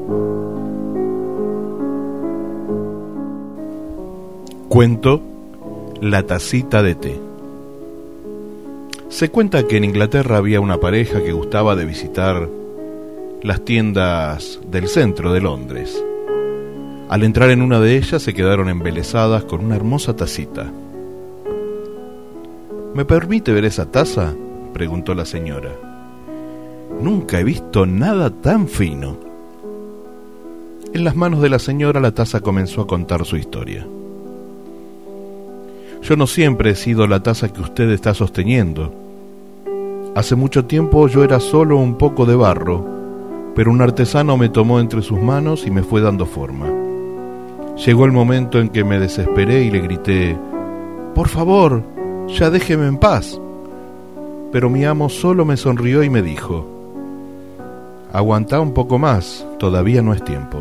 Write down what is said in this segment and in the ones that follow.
Cuento La tacita de té. Se cuenta que en Inglaterra había una pareja que gustaba de visitar las tiendas del centro de Londres. Al entrar en una de ellas se quedaron embelesadas con una hermosa tacita. ¿Me permite ver esa taza?, preguntó la señora. Nunca he visto nada tan fino. En las manos de la señora la taza comenzó a contar su historia. Yo no siempre he sido la taza que usted está sosteniendo. Hace mucho tiempo yo era solo un poco de barro, pero un artesano me tomó entre sus manos y me fue dando forma. Llegó el momento en que me desesperé y le grité: «Por favor, ya déjeme en paz». Pero mi amo solo me sonrió y me dijo: «Aguantá un poco más, todavía no es tiempo».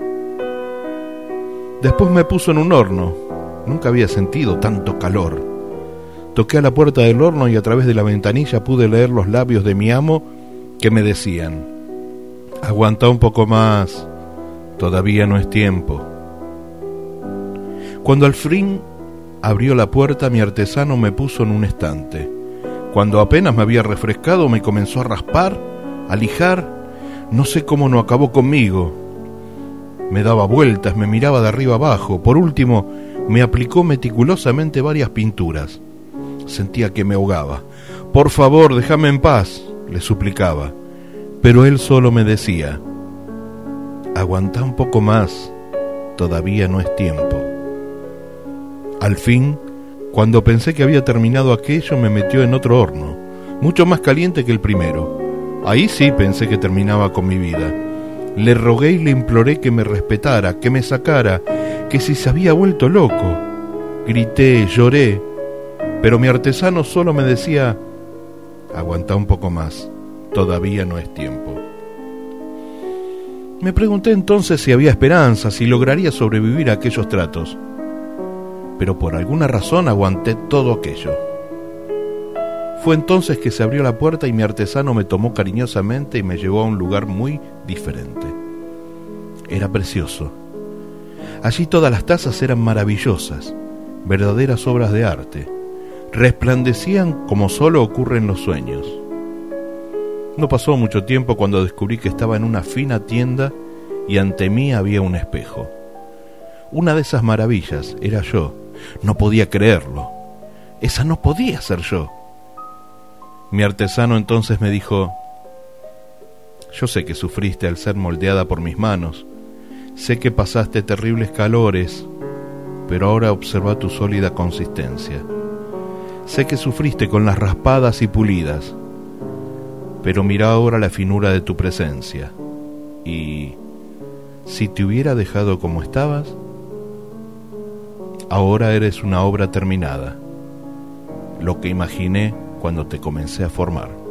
Después me puso en un horno. Nunca había sentido tanto calor. Toqué a la puerta del horno y a través de la ventanilla pude leer los labios de mi amo que me decían: «Aguantá un poco más, todavía no es tiempo». Cuando al fin abrió la puerta, mi artesano me puso en un estante. Cuando apenas me había refrescado, me comenzó a raspar, a lijar. No sé cómo no acabó conmigo. Me daba vueltas, me miraba de arriba abajo. Por último, me aplicó meticulosamente varias pinturas. Sentía que me ahogaba. «Por favor, déjame en paz», le suplicaba. Pero él solo me decía: «Aguantá un poco más, todavía no es tiempo». Al fin, cuando pensé que había terminado aquello, me metió en otro horno, mucho más caliente que el primero. Ahí sí pensé que terminaba con mi vida. Le rogué y le imploré que me respetara, que me sacara, que si se había vuelto loco. Grité, lloré, pero mi artesano solo me decía: «Aguantá un poco más, todavía no es tiempo». Me pregunté entonces si había esperanza, si lograría sobrevivir a aquellos tratos. Pero por alguna razón aguanté todo aquello. Fue entonces que se abrió la puerta y mi artesano me tomó cariñosamente y me llevó a un lugar muy diferente. Era precioso. Allí todas las tazas eran maravillosas, verdaderas obras de arte. Resplandecían como solo ocurre en los sueños. No pasó mucho tiempo cuando descubrí que estaba en una fina tienda y ante mí había un espejo. Una de esas maravillas era yo. No podía creerlo. Esa no podía ser yo. Mi artesano entonces me dijo: «Yo sé que sufriste al ser moldeada por mis manos. Sé que pasaste terribles calores, pero ahora observa tu sólida consistencia. Sé que sufriste con las raspadas y pulidas, pero mira ahora la finura de tu presencia. Y si te hubiera dejado como estabas, ahora eres una obra terminada, lo que imaginé cuando te comencé a formar».